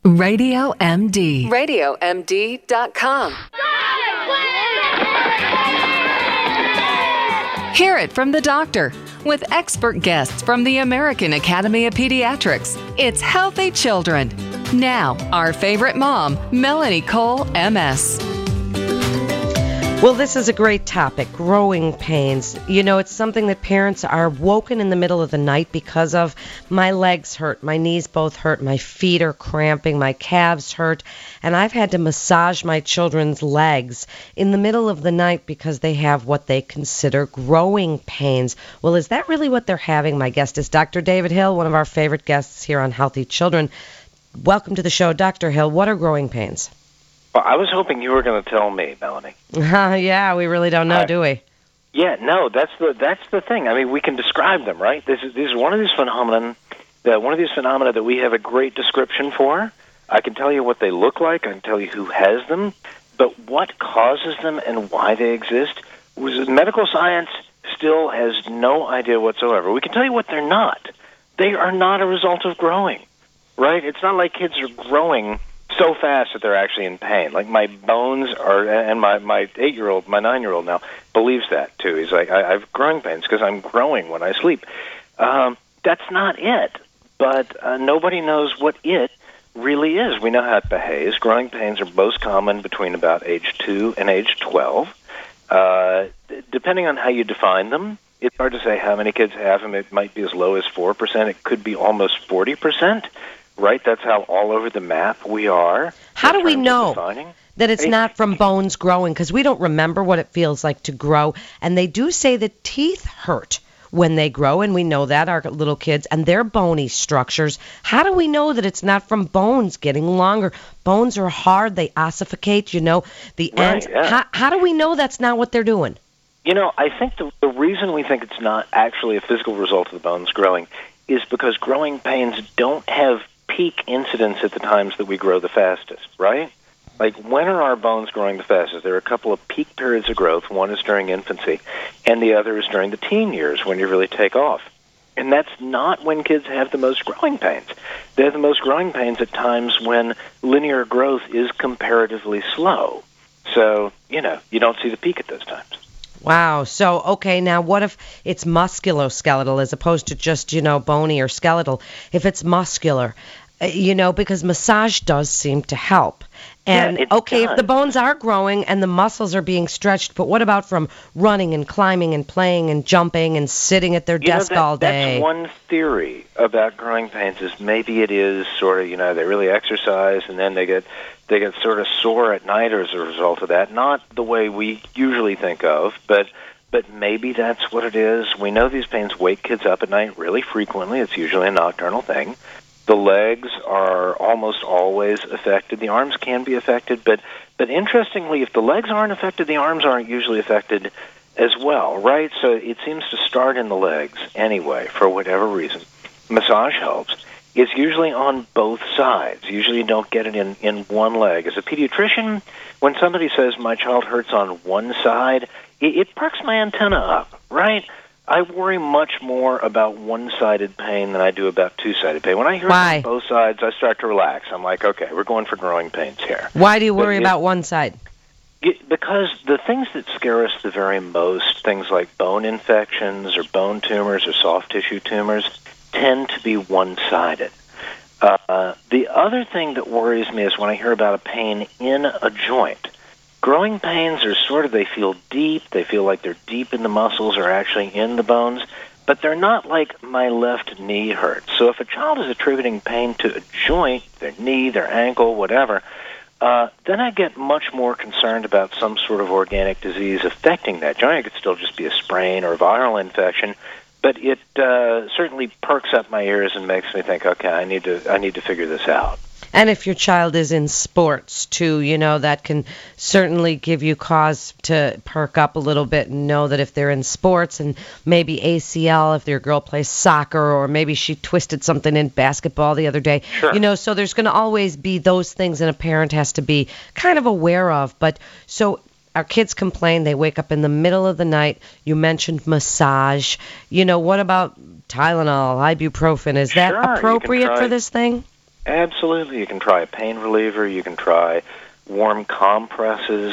Radio MD. RadioMD.com. Hear it from the doctor with expert guests from the American Academy of Pediatrics. It's Healthy Children. Now, our favorite mom, Melanie Cole, MS. Well, this is a great topic, growing pains. You know, it's something that parents are woken in the middle of the night because of. My legs hurt, my knees both hurt, my feet are cramping, my calves hurt, and I've had to massage my children's legs in the middle of the night because they have what they consider growing pains. Well, is that really what they're having? My guest is Dr. David Hill, one of our favorite guests here on Healthy Children. Welcome to the show, Dr. Hill. What are growing pains? Well, I was hoping you were going to tell me, Melanie. Yeah, we really don't know, do we? Yeah, no, that's the thing. I mean, we can describe them, right? This is one of these phenomena that we have a great description for. I can tell you what they look like. I can tell you who has them, but what causes them and why they exist, medical science still has no idea whatsoever. We can tell you what they're not. They are not a result of growing, right? It's not like kids are growing so fast that they're actually in pain. Like my bones are, and my 8-year-old, my 9-year-old now believes that too. He's like, I have growing pains because I'm growing when I sleep. That's not it. But nobody knows what it really is. We know how it behaves. Growing pains are most common between about age 2 and age 12. Depending on how you define them, it's hard to say how many kids have them. It might be as low as 4%. It could be almost 40%. Right, that's how all over the map we are. How do we know that it's not from bones growing? Because we don't remember what it feels like to grow. And they do say that teeth hurt when they grow, and we know that, our little kids, and their bony structures. How do we know that it's not from bones getting longer? Bones are hard, they ossificate, the ends. Yeah. How do we know that's not what they're doing? I think the reason we think it's not actually a physical result of the bones growing is because growing pains don't have peak incidence at the times that we grow the fastest, right? Like, when are our bones growing the fastest? There are a couple of peak periods of growth. One is during infancy, and the other is during the teen years when you really take off. And that's not when kids have the most growing pains. They have the most growing pains at times when linear growth is comparatively slow. So, you don't see the peak at those times. Wow. So, okay, now what if it's musculoskeletal as opposed to just, bony or skeletal? If it's muscular, because massage does seem to help. And, if the bones are growing and the muscles are being stretched, but what about from running and climbing and playing and jumping and sitting at their desk all day? That's one theory about growing pains is maybe it is sort of, they really exercise and then they get sort of sore at night as a result of that. Not the way we usually think of, but maybe that's what it is. We know these pains wake kids up at night really frequently. It's usually a nocturnal thing. The legs are almost always affected. The arms can be affected, but interestingly, if the legs aren't affected, the arms aren't usually affected as well, right? So it seems to start in the legs anyway, for whatever reason. Massage helps. It's usually on both sides. Usually you don't get it in one leg. As a pediatrician, when somebody says, my child hurts on one side, it perks my antenna up, right? I worry much more about one-sided pain than I do about two-sided pain. When I hear it on both sides, I start to relax. I'm like, okay, we're going for growing pains here. Why do you worry about one side? Because the things that scare us the very most, things like bone infections or bone tumors or soft tissue tumors, tend to be one-sided. The other thing that worries me is when I hear about a pain in a joint. Growing pains are they feel deep, they feel like they're deep in the muscles or actually in the bones, but they're not like my left knee hurts. So if a child is attributing pain to a joint, their knee, their ankle, whatever, then I get much more concerned about some sort of organic disease affecting that joint. It could still just be a sprain or a viral infection, but it certainly perks up my ears and makes me think, okay, I need to figure this out. And if your child is in sports, too, that can certainly give you cause to perk up a little bit and know that if they're in sports and maybe ACL, if their girl plays soccer, or maybe she twisted something in basketball the other day, Sure. So there's going to always be those things and a parent has to be kind of aware of. But so our kids complain, they wake up in the middle of the night. You mentioned massage. What about Tylenol, ibuprofen? Is that appropriate for this thing? Absolutely. You can try a pain reliever. You can try warm compresses,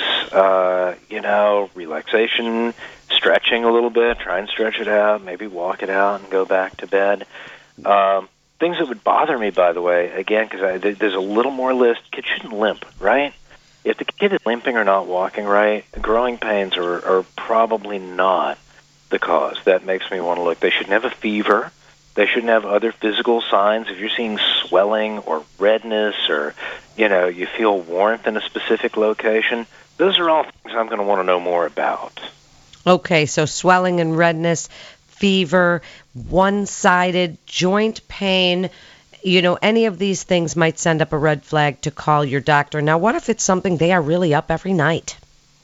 relaxation, stretching a little bit. Try and stretch it out, maybe walk it out and go back to bed. Things that would bother me, by the way, again, because there's a little more list. Kids shouldn't limp, right? If the kid is limping or not walking right, growing pains are probably not the cause. That makes me want to look. They shouldn't have a fever. They shouldn't have other physical signs. If you're seeing swelling or redness or, you feel warmth in a specific location, those are all things I'm going to want to know more about. Okay, so swelling and redness, fever, one-sided, joint pain, any of these things might send up a red flag to call your doctor. Now, what if it's something they are really up every night?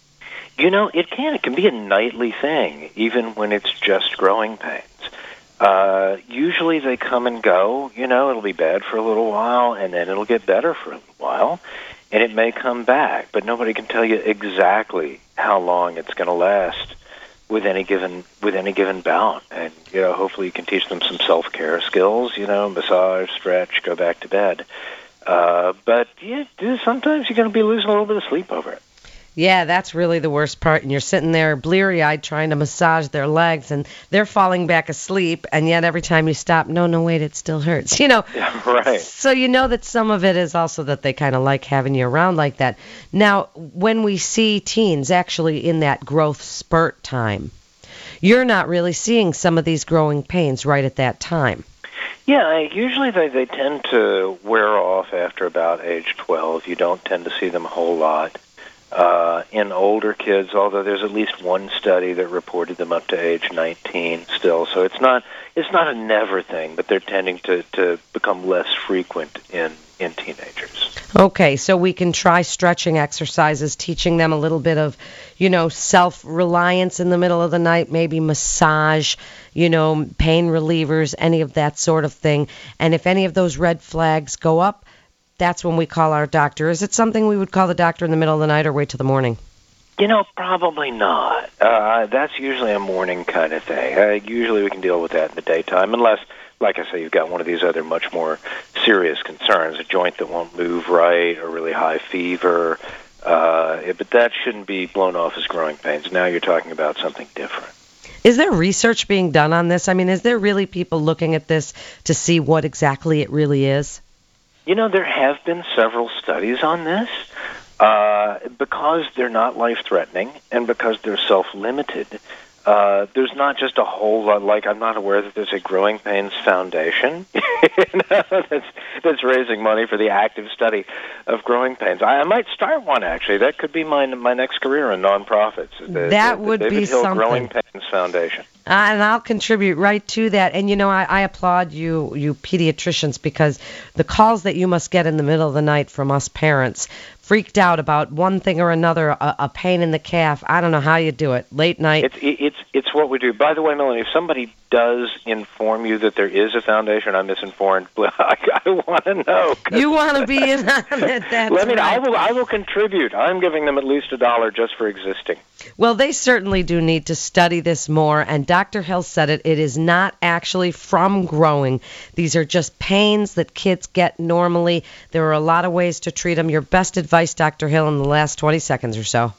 It can be a nightly thing, even when it's just growing pains. Usually they come and go. It'll be bad for a little while, and then it'll get better for a little while, and it may come back. But nobody can tell you exactly how long it's going to last with any given bout. And hopefully you can teach them some self-care skills. Massage, stretch, go back to bed. But sometimes you're going to be losing a little bit of sleep over it. Yeah, that's really the worst part. And you're sitting there bleary-eyed trying to massage their legs, and they're falling back asleep, and yet every time you stop, no, wait, it still hurts. Yeah, right. So that some of it is also that they kind of like having you around like that. Now, when we see teens actually in that growth spurt time, you're not really seeing some of these growing pains right at that time. Yeah, usually they tend to wear off after about age 12. You don't tend to see them a whole lot. In older kids, although there's at least one study that reported them up to age 19 still, so it's not a never thing, but they're tending to become less frequent in teenagers. Okay, so we can try stretching exercises, teaching them a little bit of, self-reliance in the middle of the night, maybe massage, pain relievers, any of that sort of thing. And if any of those red flags go up, that's when we call our doctor. Is it something we would call the doctor in the middle of the night or wait till the morning? Probably not. That's usually a morning kind of thing. Usually we can deal with that in the daytime, unless, like I say, you've got one of these other much more serious concerns, a joint that won't move right or really high fever. But that shouldn't be blown off as growing pains. Now you're talking about something different. Is there research being done on this? I mean, is there really people looking at this to see what exactly it really is? There have been several studies on this. Because they're not life-threatening and because they're self-limited, there's not just a whole lot, I'm not aware that there's a Growing Pains Foundation that's raising money for the active study of growing pains. I might start one, actually. That could be my next career in nonprofits. That would be David Hill something. Growing Pains Foundation. And I'll contribute right to that. And, I applaud you pediatricians, because the calls that you must get in the middle of the night from us parents, freaked out about one thing or another, a pain in the calf. I don't know how you do it. Late night. It's what we do. By the way, Melanie, if somebody does inform you that there is a foundation, I'm misinformed. I want to know. You want to be in on it. That's Let me know. right. I will contribute. I'm giving them at least $1 just for existing. Well, they certainly do need to study this more, and Dr. Hill said it is not actually from growing. These are just pains that kids get normally. There are a lot of ways to treat them. Your best advice, Dr. Hill, in the last 20 seconds or so?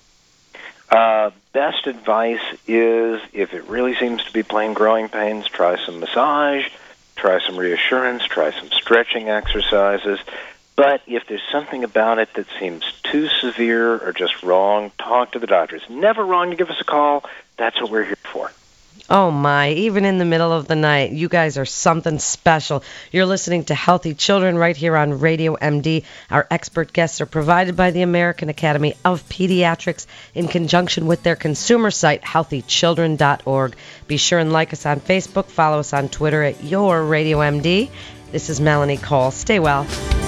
Best advice is, if it really seems to be plain growing pains, try some massage, try some reassurance, try some stretching exercises. But if there's something about it that seems too severe or just wrong, talk to the doctor. It's never wrong to give us a call. That's what we're here for. Oh, my. Even in the middle of the night, you guys are something special. You're listening to Healthy Children right here on Radio MD. Our expert guests are provided by the American Academy of Pediatrics in conjunction with their consumer site, healthychildren.org. Be sure and like us on Facebook. Follow us on Twitter at Your Radio MD. This is Melanie Cole. Stay well.